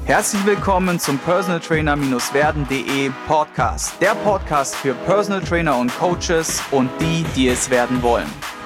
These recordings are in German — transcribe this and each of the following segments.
Herzlich willkommen zum Personal Trainer-werden.de Podcast. Der Podcast für Personal Trainer und Coaches und die, die es werden wollen.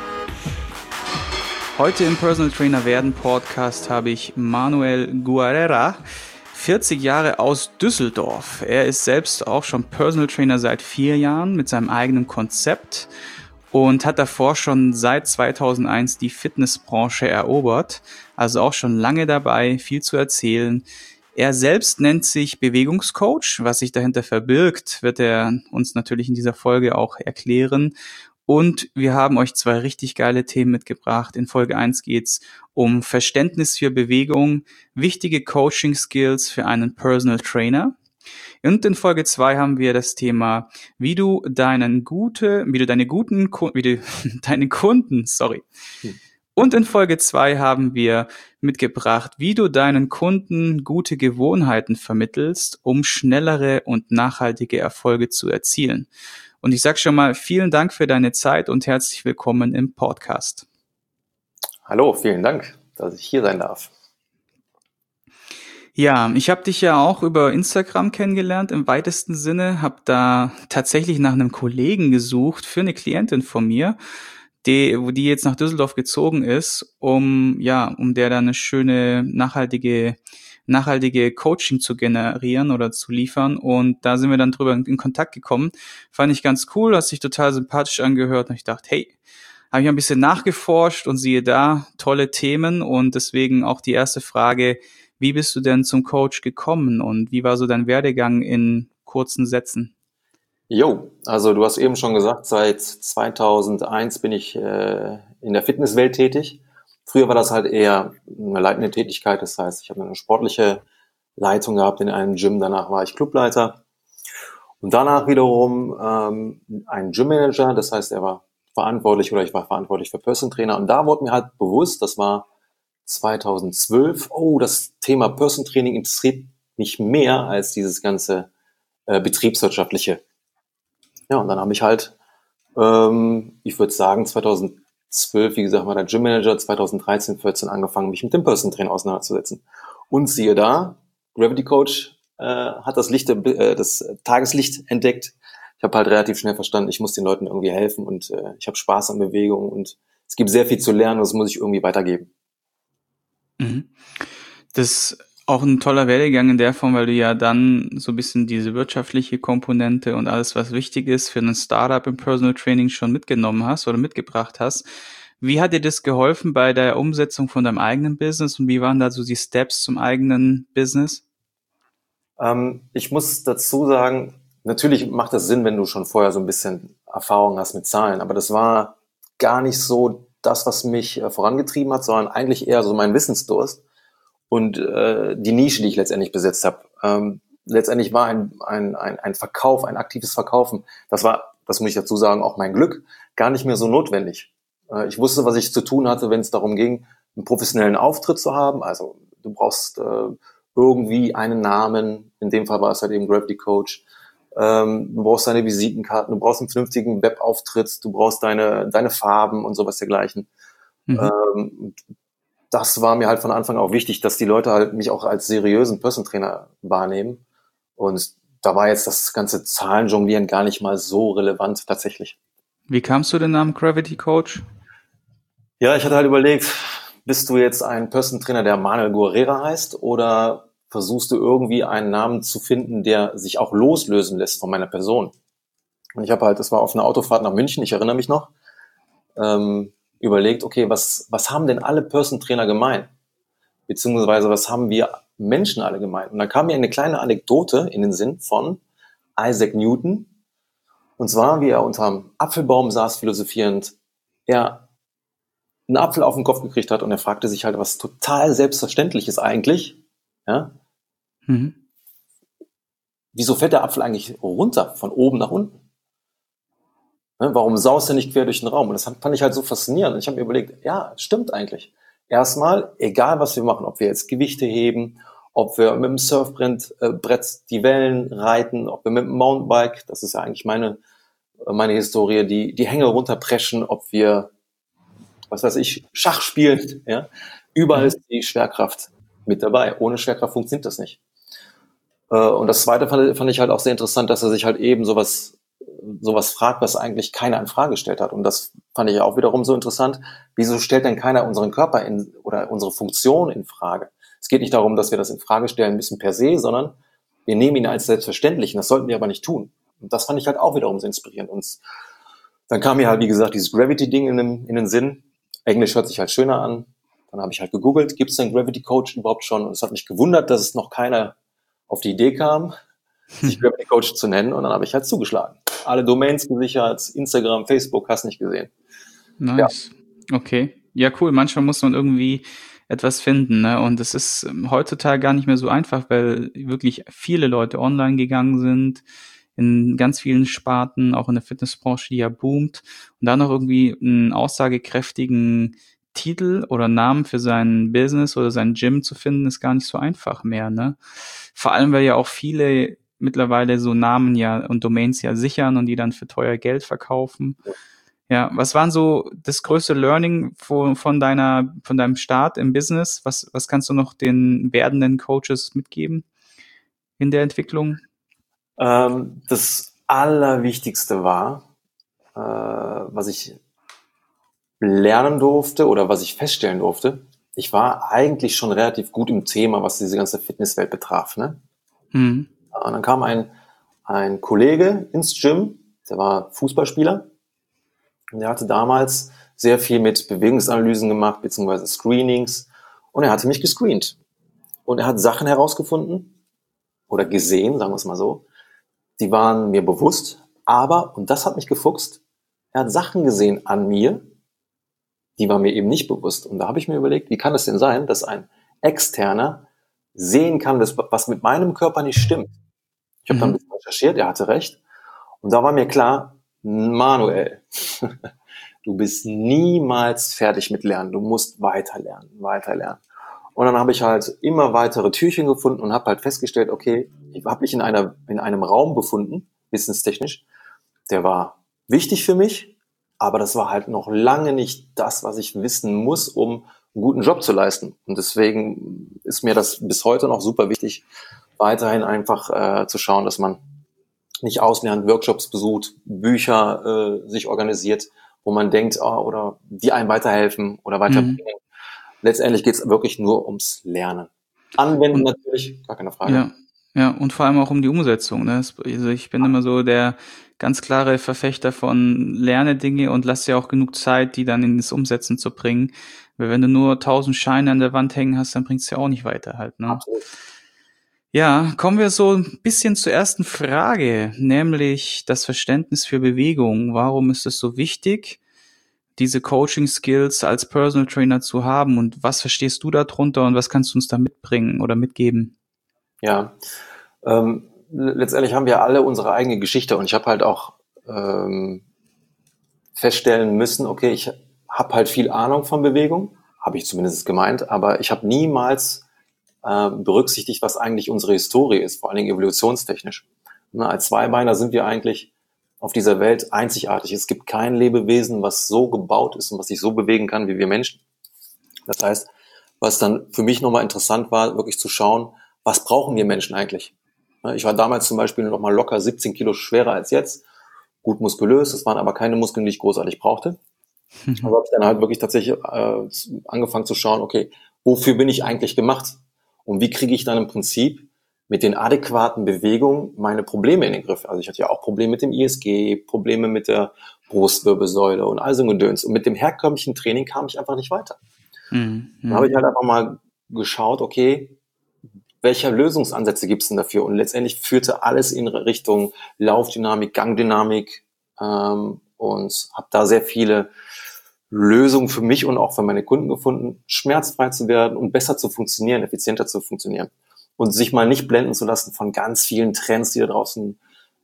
Heute im Personal Trainer werden Podcast habe ich Manuel Guerrera, 40 Jahre aus Düsseldorf. Er ist selbst auch schon Personal Trainer seit 4 Jahren mit seinem eigenen Konzept und hat davor schon seit 2001 die Fitnessbranche erobert. Also auch schon lange dabei, viel zu erzählen. Er selbst nennt sich Bewegungscoach. Was sich dahinter verbirgt, wird er uns natürlich in dieser Folge auch erklären. Und wir haben euch 2 richtig geile Themen mitgebracht. In Folge 1 geht's um Verständnis für Bewegung, wichtige Coaching-Skills für einen Personal Trainer. Und in Folge 2 haben wir das Thema, wie du deine Kunden. Und in Folge 2 haben wir mitgebracht, wie du deinen Kunden gute Gewohnheiten vermittelst, um schnellere und nachhaltige Erfolge zu erzielen. Und ich sage schon mal, vielen Dank für deine Zeit und herzlich willkommen im Podcast. Hallo, vielen Dank, dass ich hier sein darf. Ja, ich habe dich ja auch über Instagram kennengelernt im weitesten Sinne, habe da tatsächlich nach einem Kollegen gesucht für eine Klientin von mir, die jetzt nach Düsseldorf gezogen ist, um der dann eine schöne, nachhaltige Coaching zu generieren oder zu liefern. Und da sind wir dann drüber in Kontakt gekommen. Fand ich ganz cool, hat sich total sympathisch angehört. Und ich dachte, hey, habe ich ein bisschen nachgeforscht und siehe da, tolle Themen. Und deswegen auch die erste Frage, wie bist du denn zum Coach gekommen und wie war so dein Werdegang in kurzen Sätzen? Also du hast eben schon gesagt, seit 2001 bin ich in der Fitnesswelt tätig. Früher war das halt eher eine leitende Tätigkeit, das heißt, ich habe eine sportliche Leitung gehabt in einem Gym, danach war ich Clubleiter und danach wiederum ein Gymmanager, das heißt, ich war verantwortlich für Personal Trainer und da wurde mir halt bewusst, das war 2012, das Thema Personal Training interessiert mich mehr als dieses ganze betriebswirtschaftliche. Ja, und dann habe ich halt, ich würde sagen, 2012, wie gesagt, war der Gym Manager, 2013, 14 angefangen, mich mit dem Personal Training auseinanderzusetzen. Und siehe da, Gravity Coach hat das Tageslicht entdeckt. Ich habe halt relativ schnell verstanden, ich muss den Leuten irgendwie helfen und ich habe Spaß an Bewegung und es gibt sehr viel zu lernen und das muss ich irgendwie weitergeben. Mhm. Das ist auch ein toller Werdegang in der Form, weil du ja dann so ein bisschen diese wirtschaftliche Komponente und alles, was wichtig ist für ein Startup im Personal Training schon mitgenommen hast oder mitgebracht hast. Wie hat dir das geholfen bei der Umsetzung von deinem eigenen Business und wie waren da so die Steps zum eigenen Business? Ich muss dazu sagen, natürlich macht das Sinn, wenn du schon vorher so ein bisschen Erfahrung hast mit Zahlen, aber das war gar nicht so das, was mich vorangetrieben hat, sondern eigentlich eher so mein Wissensdurst und die Nische, die ich letztendlich besetzt habe. Letztendlich war ein Verkauf, ein aktives Verkaufen, das war, das muss ich dazu sagen, auch mein Glück, gar nicht mehr so notwendig. Ich wusste, was ich zu tun hatte, wenn es darum ging, einen professionellen Auftritt zu haben. Also du brauchst irgendwie einen Namen, in dem Fall war es halt eben Gravity Coach. Du brauchst deine Visitenkarten, du brauchst einen vernünftigen Webauftritt, du brauchst deine Farben und sowas dergleichen. Mhm. Das war mir halt von Anfang an auch wichtig, dass die Leute halt mich auch als seriösen Personal Trainer wahrnehmen. Und da war jetzt das ganze Zahlenjonglieren gar nicht mal so relevant tatsächlich. Wie kamst du den Namen Gravity Coach? Ja, ich hatte halt überlegt, bist du jetzt ein Personal Trainer, der Manuel Guerrera heißt, oder versuchst du irgendwie einen Namen zu finden, der sich auch loslösen lässt von meiner Person? Und ich habe halt, das war auf einer Autofahrt nach München, ich erinnere mich noch, überlegt, okay, was haben denn alle Personal Trainer gemein? Beziehungsweise was haben wir Menschen alle gemein? Und dann kam mir eine kleine Anekdote in den Sinn von Isaac Newton. Und zwar, wie er unterm Apfelbaum saß, philosophierend, er einen Apfel auf den Kopf gekriegt hat und er fragte sich halt, was total selbstverständlich ist eigentlich, ja? Mhm. Wieso fällt der Apfel eigentlich runter, von oben nach unten? Ne? Warum saust er nicht quer durch den Raum? Und das fand ich halt so faszinierend. Und ich habe mir überlegt, ja, stimmt eigentlich. Erstmal, egal was wir machen, ob wir jetzt Gewichte heben, ob wir mit dem Surfbrett die Wellen reiten, ob wir mit dem Mountainbike, das ist ja eigentlich meine Historie, die Hänge runterpreschen, ob wir Schach spielen, ja. Überall ist die Schwerkraft mit dabei. Ohne Schwerkraft funktioniert das nicht. Und das Zweite fand ich halt auch sehr interessant, dass er sich halt eben sowas fragt, was eigentlich keiner in Frage gestellt hat. Und das fand ich auch wiederum so interessant. Wieso stellt denn keiner unseren Körper oder unsere Funktion in Frage? Es geht nicht darum, dass wir das in Frage stellen müssen per se, sondern wir nehmen ihn als selbstverständlich. Und das sollten wir aber nicht tun. Und das fand ich halt auch wiederum sehr inspirierend. Und dann kam mir halt, wie gesagt, dieses Gravity-Ding in den Sinn. Englisch hört sich halt schöner an. Dann habe ich halt gegoogelt, gibt es denn Gravity Coach überhaupt schon? Und es hat mich gewundert, dass es noch keiner auf die Idee kam, sich Gravity Coach zu nennen. Und dann habe ich halt zugeschlagen. Alle Domains gesichert, Instagram, Facebook, hast nicht gesehen. Nice. Ja. Okay. Ja, cool. Manchmal muss man irgendwie etwas finden, ne? Und es ist heutzutage gar nicht mehr so einfach, weil wirklich viele Leute online gegangen sind, in ganz vielen Sparten, auch in der Fitnessbranche, die ja boomt. Und dann noch irgendwie einen aussagekräftigen Titel oder Namen für sein Business oder sein Gym zu finden, ist gar nicht so einfach mehr, ne? Vor allem, weil ja auch viele mittlerweile so Namen ja und Domains ja sichern und die dann für teuer Geld verkaufen. Ja, was waren so das größte Learning von deinem Start im Business? Was kannst du noch den werdenden Coaches mitgeben in der Entwicklung? Das Allerwichtigste war, was ich lernen durfte oder was ich feststellen durfte, ich war eigentlich schon relativ gut im Thema, was diese ganze Fitnesswelt betraf, ne? Und dann kam ein Kollege ins Gym, der war Fußballspieler und der hatte damals sehr viel mit Bewegungsanalysen gemacht, beziehungsweise Screenings, und er hatte mich gescreent. Und er hat Sachen herausgefunden oder gesehen, sagen wir es mal so, die waren mir bewusst, aber, und das hat mich gefuchst, er hat Sachen gesehen an mir, die waren mir eben nicht bewusst. Und da habe ich mir überlegt, wie kann es denn sein, dass ein Externer sehen kann, was mit meinem Körper nicht stimmt. Ich habe dann ein bisschen recherchiert, er hatte recht. Und da war mir klar, Manuel, du bist niemals fertig mit Lernen. Du musst weiter lernen. Und dann habe ich halt immer weitere Türchen gefunden und habe halt festgestellt, okay, ich habe mich in einem Raum befunden, wissenstechnisch, der war wichtig für mich, aber das war halt noch lange nicht das, was ich wissen muss, um einen guten Job zu leisten. Und deswegen ist mir das bis heute noch super wichtig, weiterhin einfach zu schauen, dass man nicht auslernt, Workshops besucht, Bücher sich organisiert, wo man denkt, oder die einem weiterhelfen oder weiterbringen. Letztendlich geht es wirklich nur ums Lernen. Anwenden natürlich, gar keine Frage. Ja, ja, und vor allem auch um die Umsetzung, ne? Also ich bin immer so der ganz klare Verfechter von lerne Dinge und lass dir auch genug Zeit, die dann ins Umsetzen zu bringen. Weil wenn du nur 1000 Scheine an der Wand hängen hast, dann bringt's ja auch nicht weiter halt, ne? Absolut. Ja, kommen wir so ein bisschen zur ersten Frage, nämlich das Verständnis für Bewegung. Warum ist es so wichtig, diese Coaching-Skills als Personal Trainer zu haben, und was verstehst du darunter und was kannst du uns da mitbringen oder mitgeben? Ja, letztendlich haben wir alle unsere eigene Geschichte und ich habe halt auch feststellen müssen, okay, ich habe halt viel Ahnung von Bewegung, habe ich zumindest gemeint, aber ich habe niemals berücksichtigt, was eigentlich unsere Historie ist, vor allen Dingen evolutionstechnisch. Ne, als Zweibeiner sind wir eigentlich auf dieser Welt einzigartig. Es gibt kein Lebewesen, was so gebaut ist und was sich so bewegen kann wie wir Menschen. Das heißt, was dann für mich nochmal interessant war, wirklich zu schauen, was brauchen wir Menschen eigentlich? Ich war damals zum Beispiel noch mal locker 17 Kilo schwerer als jetzt, gut muskulös, es waren aber keine Muskeln, die ich großartig brauchte. Also habe ich dann halt wirklich tatsächlich angefangen zu schauen, okay, wofür bin ich eigentlich gemacht? Und wie kriege ich dann im Prinzip mit den adäquaten Bewegungen meine Probleme in den Griff? Also ich hatte ja auch Probleme mit dem ISG, Probleme mit der Brustwirbelsäule und all so ein Gedöns. Und mit dem herkömmlichen Training kam ich einfach nicht weiter. Dann habe ich halt einfach mal geschaut, okay, welche Lösungsansätze gibt es denn dafür? Und letztendlich führte alles in Richtung Laufdynamik, Gangdynamik und habe da sehr viele Lösungen für mich und auch für meine Kunden gefunden, schmerzfrei zu werden und besser zu funktionieren, effizienter zu funktionieren. Und sich mal nicht blenden zu lassen von ganz vielen Trends, die da draußen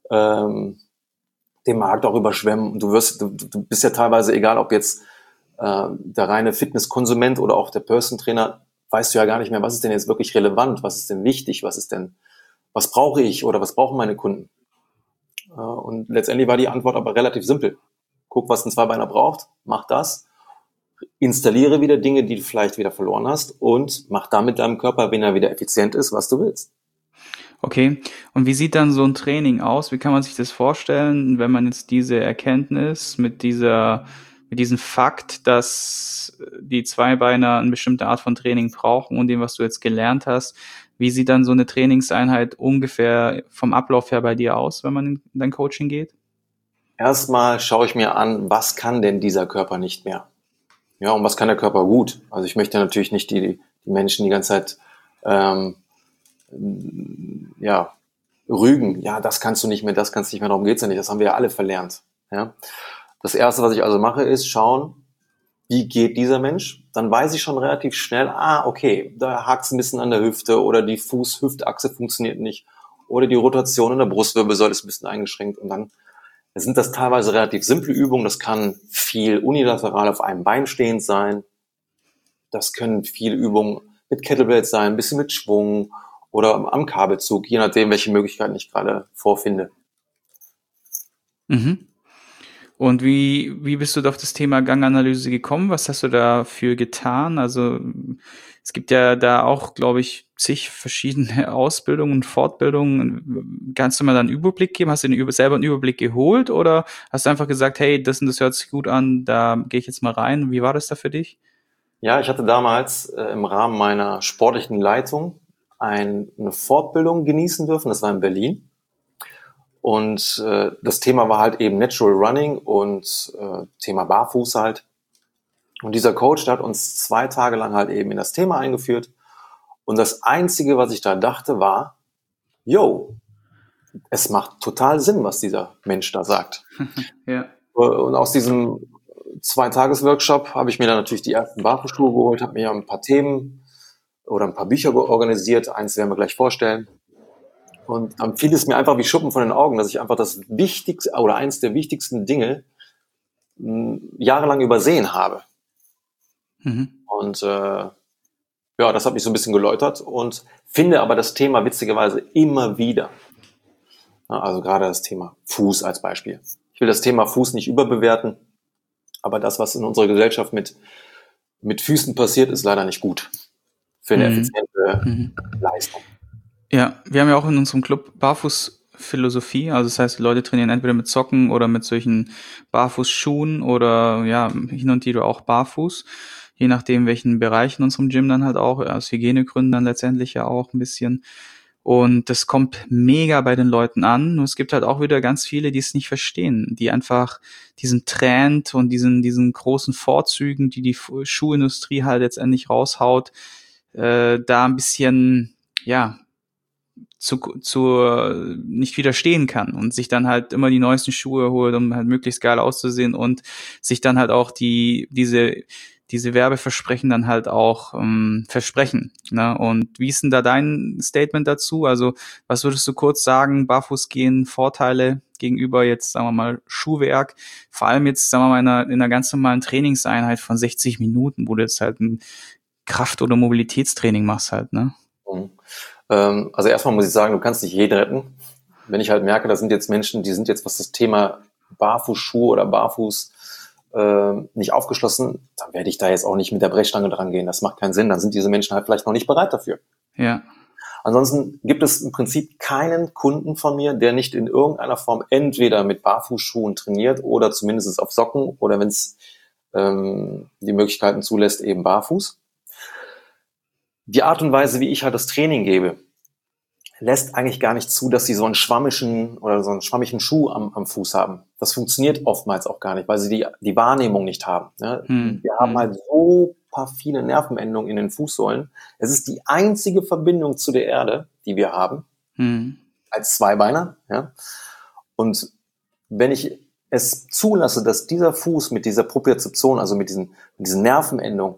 den Markt auch überschwemmen. Und du bist ja teilweise, egal ob jetzt der reine Fitnesskonsument oder auch der Personal Trainer, weißt du ja gar nicht mehr, was ist denn jetzt wirklich relevant, was ist denn wichtig, was brauche ich oder was brauchen meine Kunden? Und letztendlich war die Antwort aber relativ simpel. Guck, was ein Zweibeiner braucht, mach das, installiere wieder Dinge, die du vielleicht wieder verloren hast und mach damit deinem Körper, wenn er wieder effizient ist, was du willst. Okay. Und wie sieht dann so ein Training aus? Wie kann man sich das vorstellen, wenn man jetzt diese Erkenntnis mit diesem Fakt, dass die Zweibeiner eine bestimmte Art von Training brauchen und dem, was du jetzt gelernt hast, wie sieht dann so eine Trainingseinheit ungefähr vom Ablauf her bei dir aus, wenn man in dein Coaching geht? Erstmal schaue ich mir an, was kann denn dieser Körper nicht mehr? Ja, und was kann der Körper gut? Also ich möchte natürlich nicht die Menschen die ganze Zeit ähm, ja, rügen. Ja, das kannst du nicht mehr, das kannst du nicht mehr, darum geht's ja nicht. Das haben wir ja alle verlernt. Ja? Das Erste, was ich also mache, ist schauen, wie geht dieser Mensch? Dann weiß ich schon relativ schnell, okay, da hakt's ein bisschen an der Hüfte oder die Fuß-Hüftachse funktioniert nicht oder die Rotation in der Brustwirbelsäule ist ein bisschen eingeschränkt und dann sind das teilweise relativ simple Übungen. Das kann viel unilateral auf einem Bein stehend sein. Das können viele Übungen mit Kettlebells sein, ein bisschen mit Schwung oder am Kabelzug, je nachdem, welche Möglichkeiten ich gerade vorfinde. Mhm. Und wie bist du auf das Thema Ganganalyse gekommen? Was hast du dafür getan? Also es gibt ja da auch, glaube ich, zig verschiedene Ausbildungen und Fortbildungen. Kannst du mal da einen Überblick geben? Hast du selber einen Überblick geholt oder hast du einfach gesagt, hey, das und das hört sich gut an, da gehe ich jetzt mal rein? Wie war das da für dich? Ja, ich hatte damals im Rahmen meiner sportlichen Leitung eine Fortbildung genießen dürfen. Das war in Berlin. Und das Thema war halt eben Natural Running und Thema Barfuß halt. Und dieser Coach, der hat uns 2 Tage lang halt eben in das Thema eingeführt. Und das Einzige, was ich da dachte, war, yo, es macht total Sinn, was dieser Mensch da sagt. Ja. Und aus diesem 2-Tages-Workshop habe ich mir dann natürlich die ersten Barfußschuhe geholt, habe mir ein paar Themen oder ein paar Bücher organisiert. Eins werden wir gleich vorstellen. Und dann fiel es mir einfach wie Schuppen von den Augen, dass ich einfach das Wichtigste oder eins der wichtigsten Dinge jahrelang übersehen habe. Mhm. Und ja, das hat mich so ein bisschen geläutert und finde aber das Thema witzigerweise immer wieder. Ja, also gerade das Thema Fuß als Beispiel. Ich will das Thema Fuß nicht überbewerten, aber das, was in unserer Gesellschaft mit Füßen passiert, ist leider nicht gut für eine Mhm. effiziente Mhm. Leistung. Ja, wir haben ja auch in unserem Club Barfußphilosophie. Also das heißt, die Leute trainieren entweder mit Socken oder mit solchen Barfußschuhen oder ja, hin und wieder auch barfuß. Je nachdem, welchen Bereich in unserem Gym dann halt auch, aus Hygienegründen dann letztendlich ja auch ein bisschen. Und das kommt mega bei den Leuten an. Nur es gibt halt auch wieder ganz viele, die es nicht verstehen, die einfach diesen Trend und diesen großen Vorzügen, die Schuhindustrie halt letztendlich raushaut, da ein bisschen, ja, nicht widerstehen kann und sich dann halt immer die neuesten Schuhe holt, um halt möglichst geil auszusehen und sich dann halt auch diese Werbeversprechen dann halt auch versprechen. Ne? Und wie ist denn da dein Statement dazu? Also was würdest du kurz sagen, Barfußgehen, Vorteile gegenüber jetzt, sagen wir mal, Schuhwerk, vor allem jetzt, sagen wir mal, in einer ganz normalen Trainingseinheit von 60 Minuten, wo du jetzt halt ein Kraft- oder Mobilitätstraining machst halt, ne? Mhm. Also erstmal muss ich sagen, du kannst nicht jeden retten. Wenn ich halt merke, da sind jetzt Menschen, die sind jetzt, was das Thema Barfußschuhe oder Barfuß nicht aufgeschlossen, dann werde ich da jetzt auch nicht mit der Brechstange dran gehen. Das macht keinen Sinn. Dann sind diese Menschen halt vielleicht noch nicht bereit dafür. Ja. Ansonsten gibt es im Prinzip keinen Kunden von mir, der nicht in irgendeiner Form entweder mit Barfußschuhen trainiert oder zumindest auf Socken oder wenn es die Möglichkeiten zulässt, eben barfuß. Die Art und Weise, wie ich halt das Training gebe, lässt eigentlich gar nicht zu, dass sie so einen schwammigen Schuh am Fuß haben. Das funktioniert oftmals auch gar nicht, weil sie die Wahrnehmung nicht haben. Ne? Wir haben halt so viele Nervenendungen in den Fußsohlen. Es ist die einzige Verbindung zu der Erde, die wir haben, als Zweibeiner. Ja? Und wenn ich es zulasse, dass dieser Fuß mit dieser Propriozeption, also mit diesen Nervenendungen,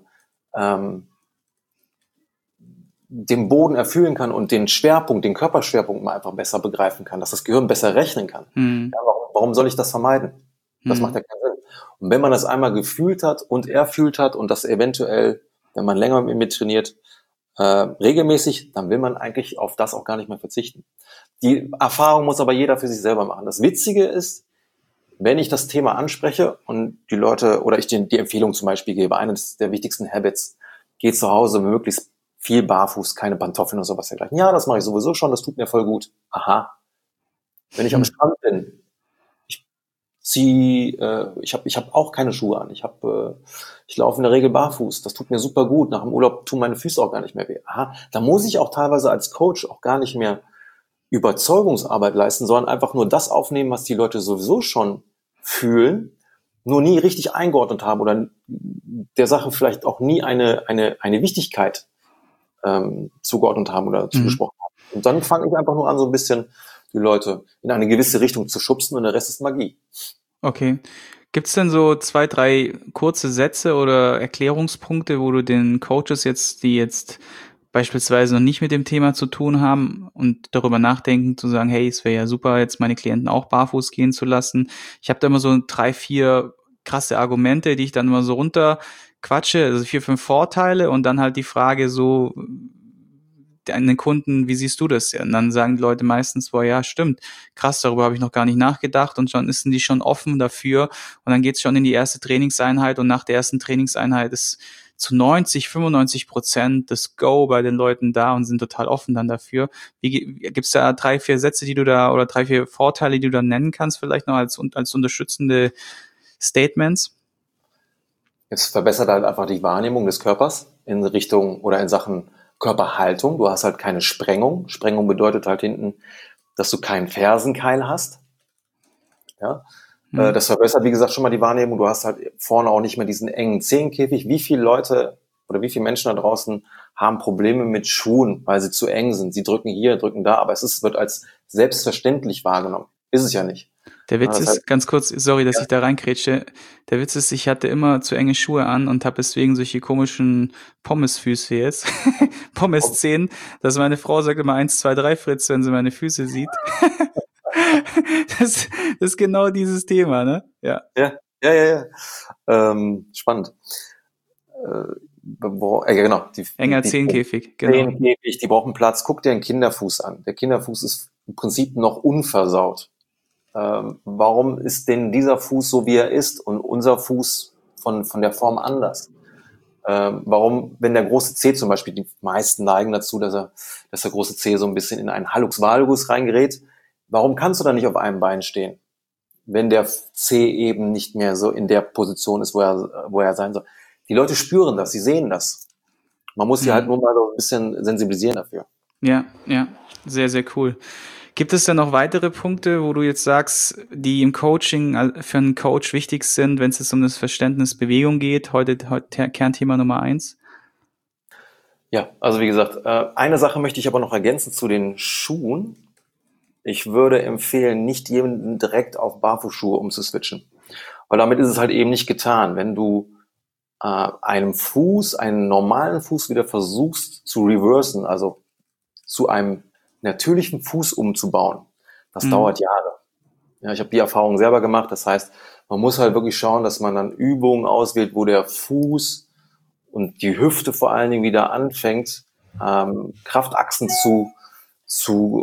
den Boden erfüllen kann und den Schwerpunkt, den Körperschwerpunkt mal einfach besser begreifen kann, dass das Gehirn besser rechnen kann. Ja, warum soll ich das vermeiden? Das macht ja keinen Sinn. Und wenn man das einmal gefühlt hat und erfühlt hat und das eventuell, wenn man länger mit mir trainiert, regelmäßig, dann will man eigentlich auf das auch gar nicht mehr verzichten. Die Erfahrung muss aber jeder für sich selber machen. Das Witzige ist, wenn ich das Thema anspreche und die Leute oder ich die Empfehlung zum Beispiel gebe, eines der wichtigsten Habits, geh zu Hause möglichst viel barfuß, keine Pantoffeln oder sowas dergleichen. Ja, das mache ich sowieso schon, das tut mir voll gut. Aha. Wenn ich am Strand bin, ich hab auch keine Schuhe an. Ich laufe in der Regel barfuß. Das tut mir super gut. Nach dem Urlaub tun meine Füße auch gar nicht mehr weh. Aha, da muss ich auch teilweise als Coach auch gar nicht mehr Überzeugungsarbeit leisten, sondern einfach nur das aufnehmen, was die Leute sowieso schon fühlen, nur nie richtig eingeordnet haben oder der Sache vielleicht auch nie eine Wichtigkeit zugeordnet haben oder zugesprochen haben. Und dann fange ich einfach nur an, so ein bisschen die Leute in eine gewisse Richtung zu schubsen und der Rest ist Magie. Okay. Gibt's denn so 2, 3 kurze Sätze oder Erklärungspunkte, wo du den Coaches die jetzt beispielsweise noch nicht mit dem Thema zu tun haben und darüber nachdenken, zu sagen, hey, es wäre ja super, jetzt meine Klienten auch barfuß gehen zu lassen. Ich habe da immer so 3, 4 krasse Argumente, die ich dann immer so runterquatsche, also 4, 5 Vorteile und dann halt die Frage so an den Kunden, wie siehst du das? Und dann sagen die Leute meistens, boah, ja, stimmt, krass, darüber habe ich noch gar nicht nachgedacht und schon sind die schon offen dafür und dann geht's schon in die erste Trainingseinheit und nach der ersten Trainingseinheit ist zu 90-95% das Go bei den Leuten da und sind total offen dann dafür. Gibt's da 3, 4 Sätze, die du da oder 3, 4 Vorteile, die du da nennen kannst, vielleicht noch als unterstützende Statements? Es verbessert halt einfach die Wahrnehmung des Körpers in Richtung oder in Sachen Körperhaltung. Du hast halt keine Sprengung. Sprengung bedeutet halt hinten, dass du keinen Fersenkeil hast. Ja, das verbessert, wie gesagt, schon mal die Wahrnehmung. Du hast halt vorne auch nicht mehr diesen engen Zehenkäfig. Wie viele Leute oder wie viele Menschen da draußen haben Probleme mit Schuhen, weil sie zu eng sind? Sie drücken hier, drücken da, aber wird als selbstverständlich wahrgenommen. Ist es ja nicht. Der Ja, Witz das heißt, ist, ganz kurz, sorry, dass ich da reinkrätsche. Der Witz ist, ich hatte immer zu enge Schuhe an und habe deswegen solche komischen Pommesfüße jetzt. Pommeszehen, dass meine Frau sagt immer 1, 2, 3 Fritz, wenn sie meine Füße sieht. Das ist genau dieses Thema, ne? Ja. ja. Spannend. Genau. Enger Die Zehenkäfig, genau. Zehenkäfig, die brauchen Platz. Guck dir einen Kinderfuß an. Der Kinderfuß ist im Prinzip noch unversaut. Warum ist denn dieser Fuß so, wie er ist und unser Fuß von der Form anders? Warum, wenn der große Zeh zum Beispiel, die meisten neigen dazu, dass der große Zeh so ein bisschen in einen Hallux valgus reingerät, warum kannst du da nicht auf einem Bein stehen, wenn der Zeh eben nicht mehr so in der Position ist, wo er sein soll? Die Leute spüren das, sie sehen das. Man muss sie halt nur mal so ein bisschen sensibilisieren dafür. Ja, sehr, sehr cool. Gibt es denn noch weitere Punkte, wo du jetzt sagst, die im Coaching für einen Coach wichtig sind, wenn es jetzt um das Verständnis Bewegung geht? Heute Kernthema Nummer 1. Ja, also wie gesagt, eine Sache möchte ich aber noch ergänzen zu den Schuhen. Ich würde empfehlen, nicht jemanden direkt auf Barfußschuhe umzuswitchen. Weil damit ist es halt eben nicht getan. Wenn du einen normalen Fuß wieder versuchst zu reversen, also zu einem natürlichen Fuß umzubauen, das dauert Jahre. Ja, ich habe die Erfahrung selber gemacht. Das heißt, man muss halt wirklich schauen, dass man dann Übungen auswählt, wo der Fuß und die Hüfte vor allen Dingen wieder anfängt, Kraftachsen zu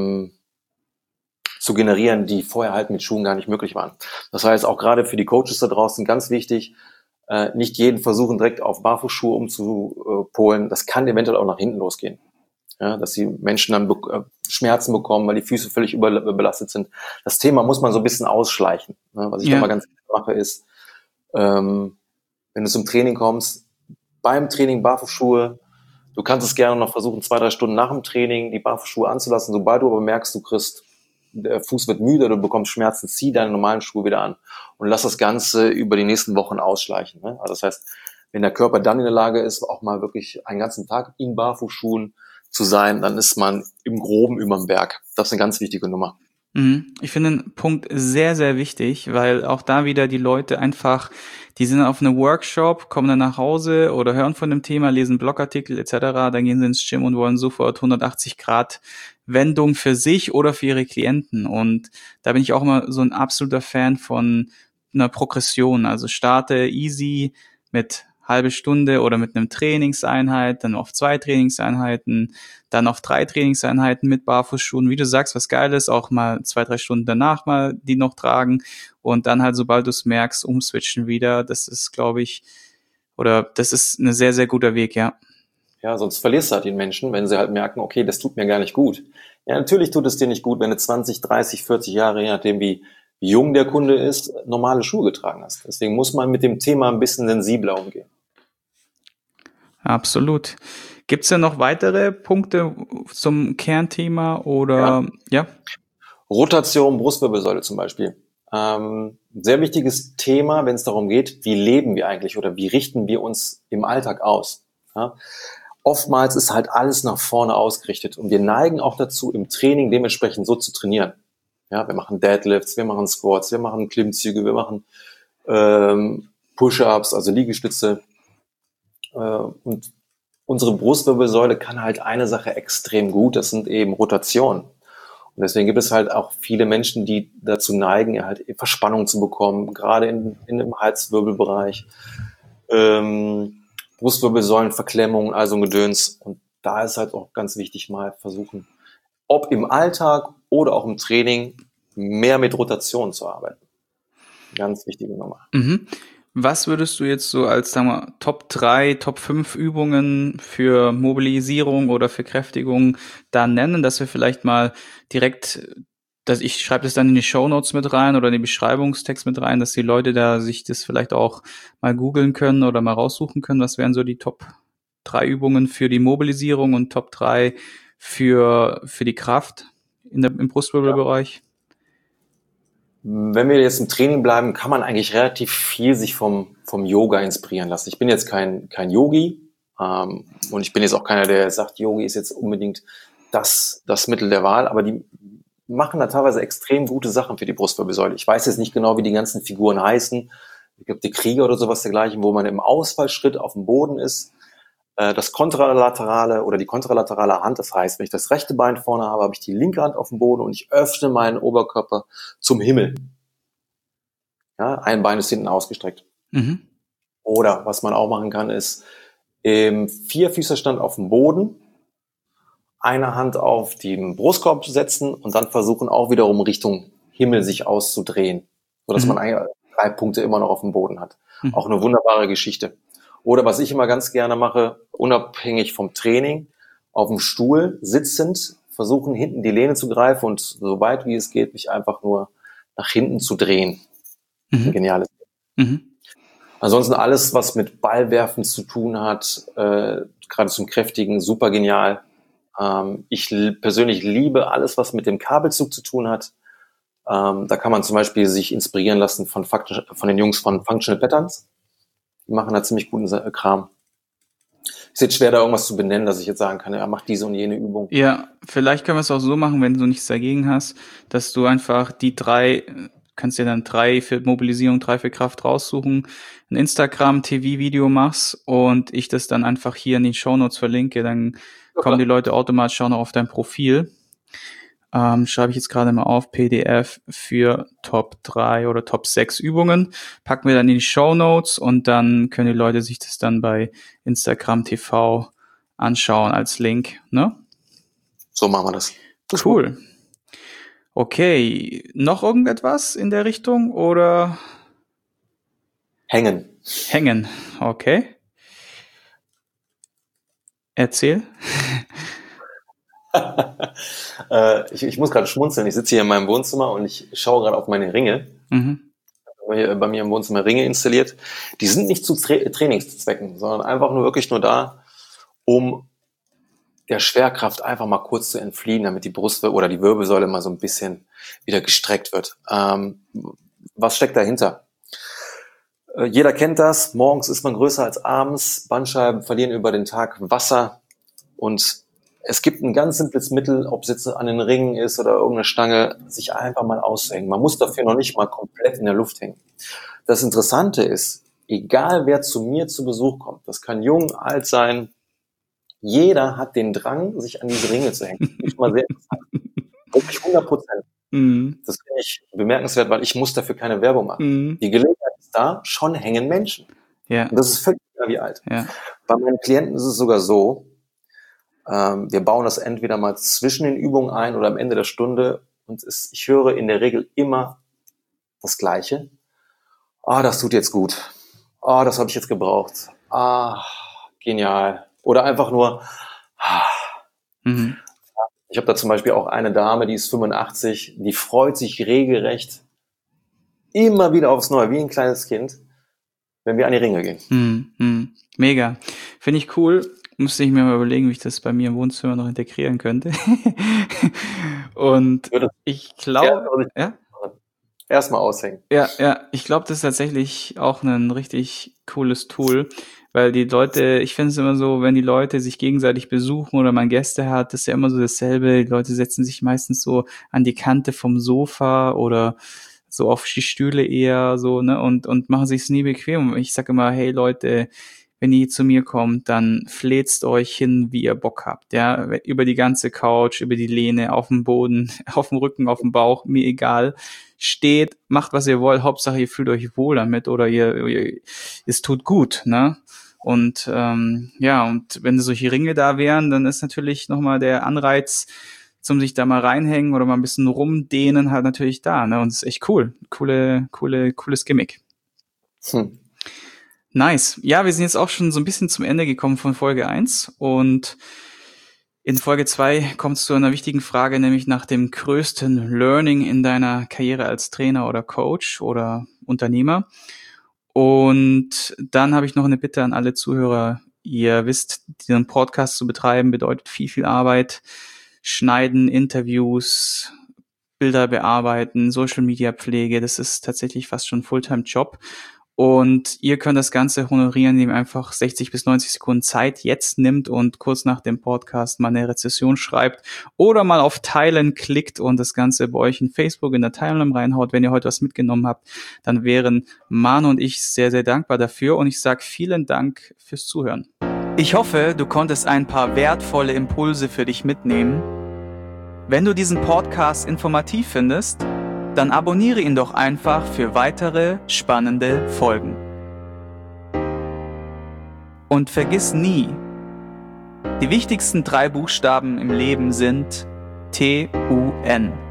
generieren, die vorher halt mit Schuhen gar nicht möglich waren. Das heißt, auch gerade für die Coaches da draußen ganz wichtig, nicht jeden versuchen, direkt auf Barfußschuhe umzupolen. Das kann eventuell auch nach hinten losgehen. Ja, dass die Menschen dann Schmerzen bekommen, weil die Füße völlig überbelastet sind. Das Thema muss man so ein bisschen ausschleichen. Ne? Was ich da mal ganz mache ist, wenn du zum Training kommst, beim Training Barfußschuhe, du kannst es gerne noch versuchen, 2, 3 Stunden nach dem Training die Barfußschuhe anzulassen. Sobald du aber merkst, der Fuß wird müde, du bekommst Schmerzen, zieh deine normalen Schuhe wieder an und lass das Ganze über die nächsten Wochen ausschleichen. Ne? Also das heißt, wenn der Körper dann in der Lage ist, auch mal wirklich einen ganzen Tag in Barfußschuhen zu sein, dann ist man im Groben überm Berg. Das ist eine ganz wichtige Nummer. Ich finde den Punkt sehr, sehr wichtig, weil auch da wieder die Leute einfach, die sind auf einem Workshop, kommen dann nach Hause oder hören von dem Thema, lesen Blogartikel etc., dann gehen sie ins Gym und wollen sofort 180 Grad Wendung für sich oder für ihre Klienten. Und da bin ich auch immer so ein absoluter Fan von einer Progression. Also starte easy mit halbe Stunde oder mit einem Trainingseinheit, dann auf 2 Trainingseinheiten, dann auf 3 Trainingseinheiten mit Barfußschuhen. Wie du sagst, was geil ist, auch mal 2, 3 Stunden danach mal die noch tragen und dann halt, sobald du es merkst, umswitchen wieder. Das ist, glaube ich, oder das ist ein sehr, sehr guter Weg, ja. Ja, sonst verlierst du halt den Menschen, wenn sie halt merken, okay, das tut mir gar nicht gut. Ja, natürlich tut es dir nicht gut, wenn du 20, 30, 40 Jahre, je nachdem wie jung der Kunde ist, normale Schuhe getragen hast. Deswegen muss man mit dem Thema ein bisschen sensibler umgehen. Absolut. Gibt es denn noch weitere Punkte zum Kernthema oder ja? Rotation, Brustwirbelsäule zum Beispiel. Sehr wichtiges Thema, wenn es darum geht, wie leben wir eigentlich oder wie richten wir uns im Alltag aus. Ja? Oftmals ist halt alles nach vorne ausgerichtet und wir neigen auch dazu, im Training dementsprechend so zu trainieren. Ja, wir machen Deadlifts, wir machen Squats, wir machen Klimmzüge, wir machen Push-ups, also Liegestütze. Und unsere Brustwirbelsäule kann halt eine Sache extrem gut, das sind eben Rotationen. Und deswegen gibt es halt auch viele Menschen, die dazu neigen, halt Verspannung zu bekommen, gerade in dem Halswirbelbereich, Brustwirbelsäulenverklemmung, also ein Gedöns. Und da ist halt auch ganz wichtig, mal versuchen, ob im Alltag oder auch im Training, mehr mit Rotation zu arbeiten. Ganz wichtige Nummer. Mhm. Was würdest du jetzt so als, sagen wir, Top 3, Top 5 Übungen für Mobilisierung oder für Kräftigung da nennen, dass wir vielleicht mal direkt, dass ich schreibe das dann in die Shownotes mit rein oder in den Beschreibungstext mit rein, dass die Leute da sich das vielleicht auch mal googeln können oder mal raussuchen können. Was wären so die Top 3 Übungen für die Mobilisierung und Top 3 für die Kraft im Brustwirbelbereich? Wenn wir jetzt im Training bleiben, kann man eigentlich relativ viel sich vom Yoga inspirieren lassen. Ich bin jetzt kein Yogi, und ich bin jetzt auch keiner, der sagt, Yogi ist jetzt unbedingt das Mittel der Wahl, aber die machen da teilweise extrem gute Sachen für die Brustwirbelsäule. Ich weiß jetzt nicht genau, wie die ganzen Figuren heißen. Ich glaube, die Krieger oder sowas dergleichen, wo man im Ausfallschritt auf dem Boden ist. Das kontralaterale oder die kontralaterale Hand, das heißt, wenn ich das rechte Bein vorne habe, habe ich die linke Hand auf dem Boden und ich öffne meinen Oberkörper zum Himmel. Ja, ein Bein ist hinten ausgestreckt. Mhm. Oder was man auch machen kann, ist im Vierfüßerstand auf dem Boden, eine Hand auf den Brustkorb setzen und dann versuchen auch wiederum Richtung Himmel sich auszudrehen, sodass man eigentlich 3 Punkte immer noch auf dem Boden hat. Mhm. Auch eine wunderbare Geschichte. Oder was ich immer ganz gerne mache, unabhängig vom Training, auf dem Stuhl sitzend, versuchen hinten die Lehne zu greifen und so weit wie es geht, mich einfach nur nach hinten zu drehen. Mhm. Ein geniales. Mhm. Ansonsten alles, was mit Ballwerfen zu tun hat, gerade zum Kräftigen, super genial. Ich persönlich liebe alles, was mit dem Kabelzug zu tun hat. Da kann man zum Beispiel sich inspirieren lassen von den Jungs von Functional Patterns. Die machen da ziemlich guten Kram. Ist jetzt schwer, da irgendwas zu benennen, dass ich jetzt sagen kann, ja, mach diese und jene Übung. Ja, vielleicht können wir es auch so machen, wenn du nichts dagegen hast, dass du einfach die 3, kannst dir dann 3 für Mobilisierung, 3 für Kraft raussuchen, ein Instagram-TV-Video machst und ich das dann einfach hier in den Shownotes verlinke, dann kommen die Leute automatisch auch noch auf dein Profil. Schreibe ich jetzt gerade mal auf, PDF für Top 3 oder Top 6 Übungen, packen wir dann in die Shownotes und dann können die Leute sich das dann bei Instagram TV anschauen als Link, ne? So machen wir das. Cool. Okay, noch irgendetwas in der Richtung oder Hängen. hängen? Okay. Erzähl. Ich muss gerade schmunzeln. Ich sitze hier in meinem Wohnzimmer und ich schaue gerade auf meine Ringe. Mhm. Bei mir im Wohnzimmer Ringe installiert. Die sind nicht zu Trainingszwecken, sondern einfach nur wirklich nur da, um der Schwerkraft einfach mal kurz zu entfliehen, damit die Brust oder die Wirbelsäule mal so ein bisschen wieder gestreckt wird. Was steckt dahinter? Jeder kennt das. Morgens ist man größer als abends. Bandscheiben verlieren über den Tag Wasser. Und es gibt ein ganz simples Mittel, ob es jetzt an den Ringen ist oder irgendeine Stange, sich einfach mal auszuhängen. Man muss dafür noch nicht mal komplett in der Luft hängen. Das Interessante ist, egal wer zu mir zu Besuch kommt, das kann jung, alt sein, jeder hat den Drang, sich an diese Ringe zu hängen. Das ist schon mal sehr interessant. Wirklich 100%. Mhm. Das finde ich bemerkenswert, weil ich muss dafür keine Werbung machen. Mhm. Die Gelegenheit ist da, schon hängen Menschen. Ja. Und das ist völlig egal wie alt. Ja. Bei meinen Klienten ist es sogar so, wir bauen das entweder mal zwischen den Übungen ein oder am Ende der Stunde und ich höre in der Regel immer das Gleiche. Das tut jetzt gut. Das habe ich jetzt gebraucht. Genial. Oder einfach nur, Mhm. ich habe da zum Beispiel auch eine Dame, die ist 85, die freut sich regelrecht immer wieder aufs Neue, wie ein kleines Kind, wenn wir an die Ringe gehen. Mega. Finde ich cool. Musste ich mir mal überlegen, wie ich das bei mir im Wohnzimmer noch integrieren könnte. Und Würde ich glaube, ja? erstmal aushängen. Ja, ich glaube, das ist tatsächlich auch ein richtig cooles Tool, weil die Leute, ich finde es immer so, wenn die Leute sich gegenseitig besuchen oder man Gäste hat, das ist ja immer so dasselbe. Die Leute setzen sich meistens so an die Kante vom Sofa oder so auf die Stühle eher so, ne, und machen sich's nie bequem. Und ich sage immer, hey Leute, wenn ihr zu mir kommt, dann fläzt euch hin, wie ihr Bock habt, ja, über die ganze Couch, über die Lehne, auf dem Boden, auf dem Rücken, auf dem Bauch, mir egal. Steht, macht was ihr wollt, Hauptsache ihr fühlt euch wohl damit oder es tut gut, ne? Und ja, und wenn solche Ringe da wären, dann ist natürlich nochmal der Anreiz, zum sich da mal reinhängen oder mal ein bisschen rumdehnen, halt natürlich da, ne? Und es ist echt cool. Cooles Gimmick. Nice. Ja, wir sind jetzt auch schon so ein bisschen zum Ende gekommen von Folge 1 und in Folge 2 kommt es zu einer wichtigen Frage, nämlich nach dem größten Learning in deiner Karriere als Trainer oder Coach oder Unternehmer. Und dann habe ich noch eine Bitte an alle Zuhörer. Ihr wisst, diesen Podcast zu betreiben bedeutet viel Arbeit. Schneiden, Interviews, Bilder bearbeiten, Social Media Pflege, das ist tatsächlich fast schon ein Fulltime-Job. Und ihr könnt das Ganze honorieren, indem ihr einfach 60 bis 90 Sekunden Zeit jetzt nimmt und kurz nach dem Podcast mal eine Rezession schreibt oder mal auf Teilen klickt und das Ganze bei euch in Facebook in der Teilnahme reinhaut. Wenn ihr heute was mitgenommen habt, dann wären Manu und ich sehr dankbar dafür und ich sage vielen Dank fürs Zuhören. Ich hoffe, du konntest ein paar wertvolle Impulse für dich mitnehmen. Wenn du diesen Podcast informativ findest, dann abonniere ihn doch einfach für weitere spannende Folgen. Und vergiss nie, die wichtigsten 3 Buchstaben im Leben sind TUN.